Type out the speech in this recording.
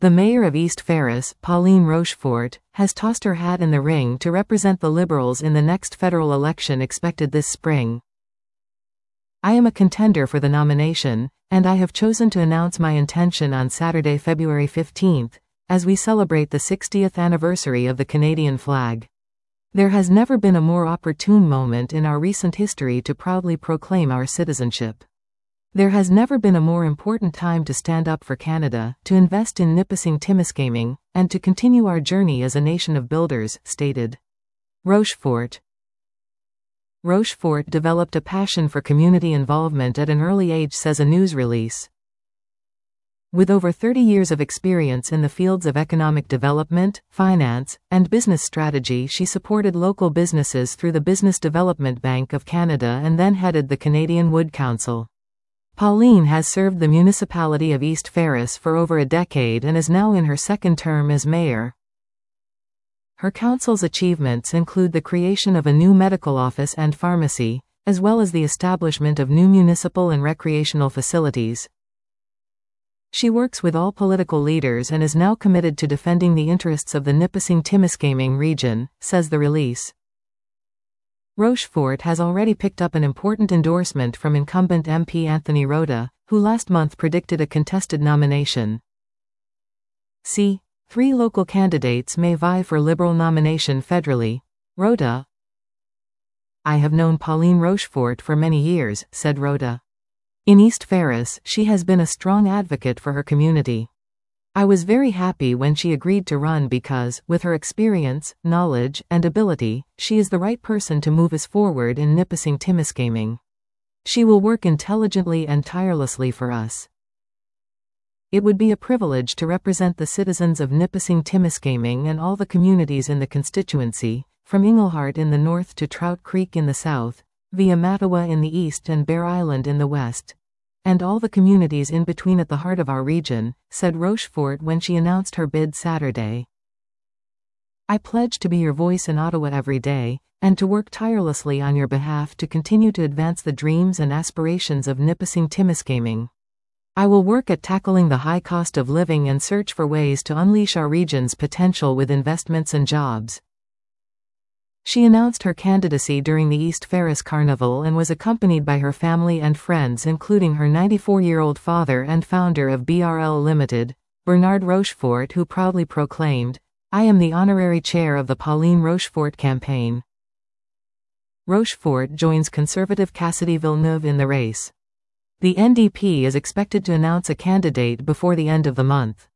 The mayor of East Ferris, Pauline Rochefort, has tossed her hat in the ring to represent the Liberals in the next federal election expected this spring. I am a contender for the nomination, and I have chosen to announce my intention on Saturday, February 15th, as we celebrate the 60th anniversary of the Canadian flag. There has never been a more opportune moment in our recent history to proudly proclaim our citizenship. There has never been a more important time to stand up for Canada, to invest in Nipissing-Timiskaming, and to continue our journey as a nation of builders, stated Rochefort. Rochefort developed a passion for community involvement at an early age, says a news release. With over 30 years of experience in the fields of economic development, finance, and business strategy, she supported local businesses through the Business Development Bank of Canada and then headed the Canadian Wood Council. Pauline has served the municipality of East Ferris for over a decade and is now in her second term as mayor. Her council's achievements include the creation of a new medical office and pharmacy, as well as the establishment of new municipal and recreational facilities. She works with all political leaders and is now committed to defending the interests of the Nipissing-Timiskaming region, says the release. Rochefort has already picked up an important endorsement from incumbent MP Anthony Rota, who last month predicted a contested nomination. See, 3 local candidates may vie for Liberal nomination federally. Rota. I have known Pauline Rochefort for many years, said Rota. In East Ferris, she has been a strong advocate for her community. I was very happy when she agreed to run because, with her experience, knowledge, and ability, she is the right person to move us forward in Nipissing-Timiskaming. She will work intelligently and tirelessly for us. It would be a privilege to represent the citizens of Nipissing-Timiskaming and all the communities in the constituency, from Englehart in the north to Trout Creek in the south, via Mattawa in the east and Bear Island in the west, and all the communities in between at the heart of our region, said Rochefort when she announced her bid Saturday. I pledge to be your voice in Ottawa every day, and to work tirelessly on your behalf to continue to advance the dreams and aspirations of Nipissing-Timiskaming. I will work at tackling the high cost of living and search for ways to unleash our region's potential with investments and jobs. She announced her candidacy during the East Ferris Carnival and was accompanied by her family and friends, including her 94-year-old father and founder of BRL Limited, Bernard Rochefort, who proudly proclaimed, I am the honorary chair of the Pauline Rochefort campaign. Rochefort joins Conservative Cassidy Villeneuve in the race. The NDP is expected to announce a candidate before the end of the month.